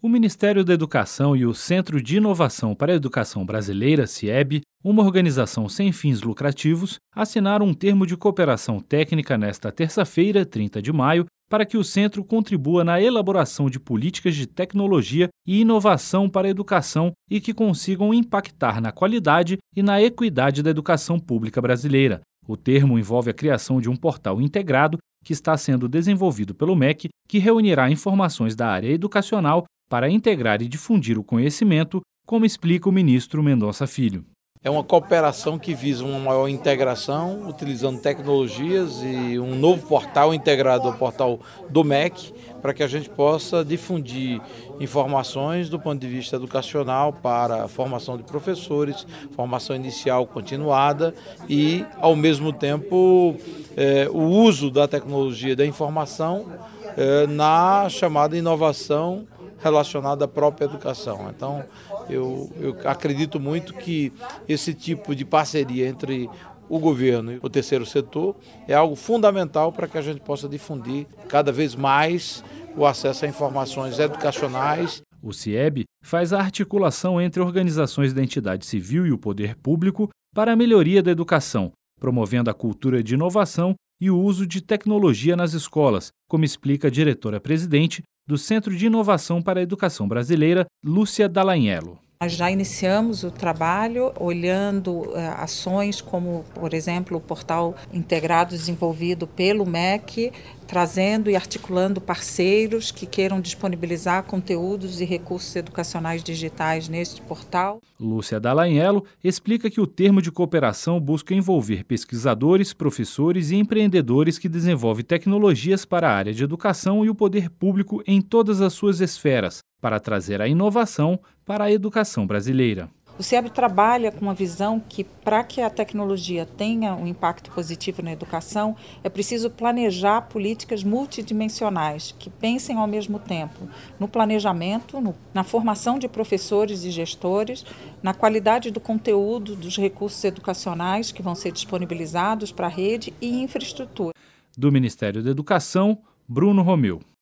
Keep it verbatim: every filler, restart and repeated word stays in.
O Ministério da Educação e o Centro de Inovação para a Educação Brasileira, CIEB, uma organização sem fins lucrativos, assinaram um termo de cooperação técnica nesta terça-feira, trinta de maio, para que o centro contribua na elaboração de políticas de tecnologia e inovação para a educação e que consigam impactar na qualidade e na equidade da educação pública brasileira. O termo envolve a criação de um portal integrado que está sendo desenvolvido pelo M E C, que reunirá informações da área educacional para integrar e difundir o conhecimento, como explica o ministro Mendonça Filho. É uma cooperação que visa uma maior integração, utilizando tecnologias e um novo portal integrado ao portal do M E C, para que a gente possa difundir informações do ponto de vista educacional para a formação de professores, formação inicial continuada e, ao mesmo tempo, é, o uso da tecnologia da informação é, na chamada inovação relacionada à própria educação. Então, eu, eu acredito muito que esse tipo de parceria entre o governo e o terceiro setor é algo fundamental para que a gente possa difundir cada vez mais o acesso a informações educacionais. O CIEB faz a articulação entre organizações da entidade civil e o poder público para a melhoria da educação, promovendo a cultura de inovação e o uso de tecnologia nas escolas, como explica a diretora-presidente do Centro de Inovação para a Educação Brasileira, Lúcia Dallagnello. Nós já iniciamos o trabalho olhando uh, ações como, por exemplo, o portal integrado desenvolvido pelo M E C, trazendo e articulando parceiros que queiram disponibilizar conteúdos e recursos educacionais digitais neste portal. Lúcia Dallagnello explica que o termo de cooperação busca envolver pesquisadores, professores e empreendedores que desenvolvem tecnologias para a área de educação e o poder público em todas as suas esferas, para trazer a inovação para a educação brasileira. O CIEB trabalha com uma visão que, para que a tecnologia tenha um impacto positivo na educação, é preciso planejar políticas multidimensionais, que pensem ao mesmo tempo no planejamento, no, na formação de professores e gestores, na qualidade do conteúdo dos recursos educacionais que vão ser disponibilizados para a rede e infraestrutura. Do Ministério da Educação, Bruno Romeu.